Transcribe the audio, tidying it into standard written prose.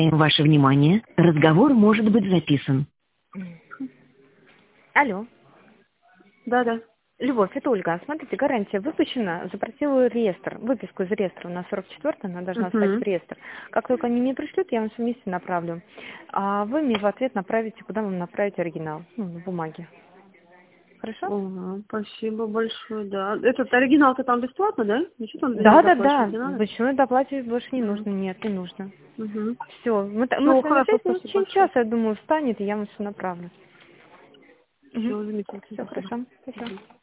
Ваше внимание, разговор может быть записан. Алло. Да. Любовь, это Ольга. Смотрите, гарантия выпущена. Запросила реестр, выписку из реестра. У нас 44-я, она должна стать в реестр. Как только они мне пришлют, я вам все вместе направлю. А вы мне в ответ направите, куда вам направить оригинал. Ну, на бумаге. Хорошо? Ага, спасибо большое, да. Этот оригинал-то там бесплатно, да? Ничего там Да. доплачивать не надо? Почему доплачивать больше не нужно? Нет, не нужно. Угу. Все. Мы с Все, вами хорошо, связи, ну, в спасибо течение большое. часа, я думаю, встанет, и я вам все направлю. Все, замечательно, Все спасибо. хорошо. Спасибо.